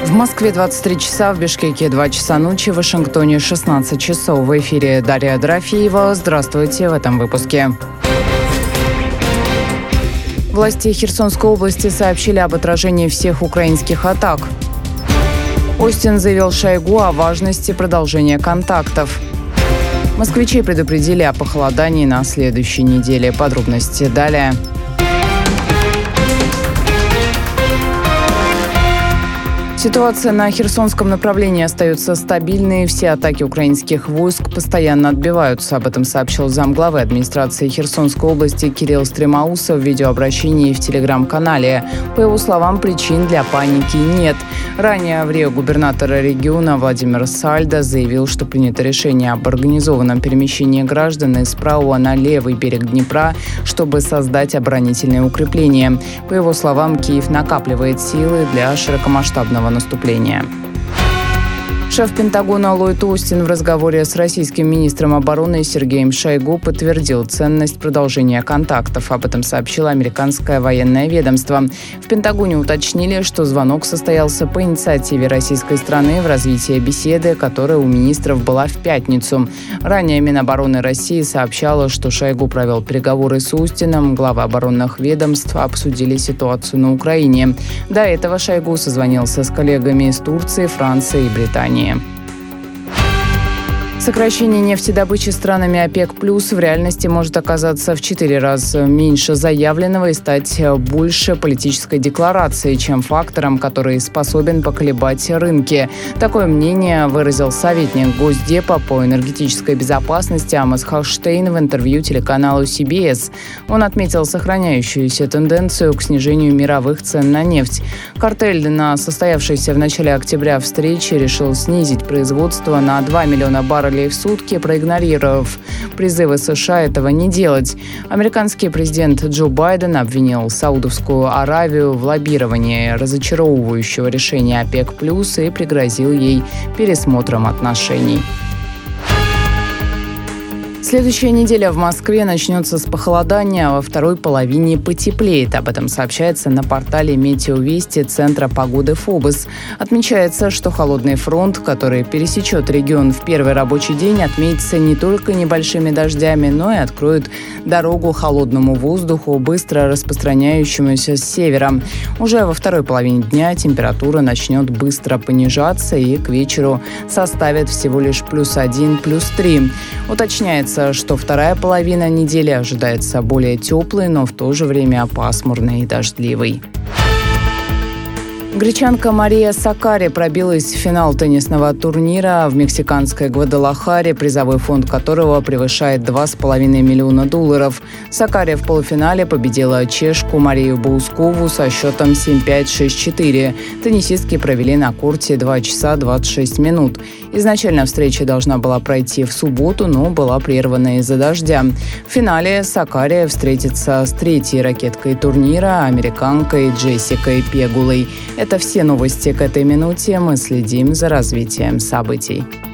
В Москве 23 часа, в Бишкеке 2 часа ночи, в Вашингтоне 16 часов. В эфире Дарья Дорофеева. Здравствуйте в этом выпуске. Власти Херсонской области сообщили об отражении всех украинских атак. Остин заявил Шойгу о важности продолжения контактов. Москвичей предупредили о похолодании на следующей неделе. Подробности далее. Ситуация на Херсонском направлении остается стабильной. Все атаки украинских войск постоянно отбиваются. Об этом сообщил замглавы администрации Херсонской области Кирилл Стремоусов в видеообращении в телеграм-канале. По его словам, причин для паники нет. Ранее в Рио губернатор региона Владимир Сальдо заявил, что принято решение об организованном перемещении граждан из правого на левый берег Днепра, чтобы создать оборонительные укрепления. По его словам, Киев накапливает силы для широкомасштабного наступления. Шеф Пентагона Ллойд Остин в разговоре с российским министром обороны Сергеем Шойгу подтвердил ценность продолжения контактов. Об этом сообщило американское военное ведомство. В Пентагоне уточнили, что звонок состоялся по инициативе российской страны в развитии беседы, которая у министров была в пятницу. Ранее Минобороны России сообщало, что Шойгу провел переговоры с Остином. Главы оборонных ведомств обсудили ситуацию на Украине. До этого Шойгу созвонился с коллегами из Турции, Франции и Британии. Сокращение нефтедобычи странами ОПЕК+ в реальности может оказаться в 4 раза меньше заявленного и стать больше политической декларацией, чем фактором, который способен поколебать рынки. Такое мнение выразил советник Госдепа по энергетической безопасности Амос Хохштейн в интервью телеканалу CBS. Он отметил сохраняющуюся тенденцию к снижению мировых цен на нефть. Картель на состоявшейся в начале октября встрече решил снизить производство на 2 миллиона баррелей в сутки, проигнорировав призывы США этого не делать. Американский президент Джо Байден обвинил Саудовскую Аравию в лоббировании разочаровывающего решения ОПЕК+ и пригрозил ей пересмотром отношений. Следующая неделя в Москве начнется с похолодания, а во второй половине потеплеет. Об этом сообщается на портале «Метеовести» Центра погоды ФОБОС. Отмечается, что холодный фронт, который пересечет регион в первый рабочий день, отметится не только небольшими дождями, но и откроет дорогу холодному воздуху, быстро распространяющемуся с севера. Уже во второй половине дня температура начнет быстро понижаться и к вечеру составит всего лишь +1, +3. Уточняется, что вторая половина недели ожидается более теплой, но в то же время пасмурной и дождливой. Гречанка Мария Саккари пробилась в финал теннисного турнира в мексиканской Гвадалахаре, призовой фонд которого превышает $2,5 миллиона. Саккари в полуфинале победила чешку Марию Боускову со счетом 7-5, 6-4. Теннисистки провели на корте 2 часа 26 минут. Изначально встреча должна была пройти в субботу, но была прервана из-за дождя. В финале Саккари встретится с третьей ракеткой турнира, американкой Джессикой Пегулой. Это все новости к этой минуте. Мы следим за развитием событий.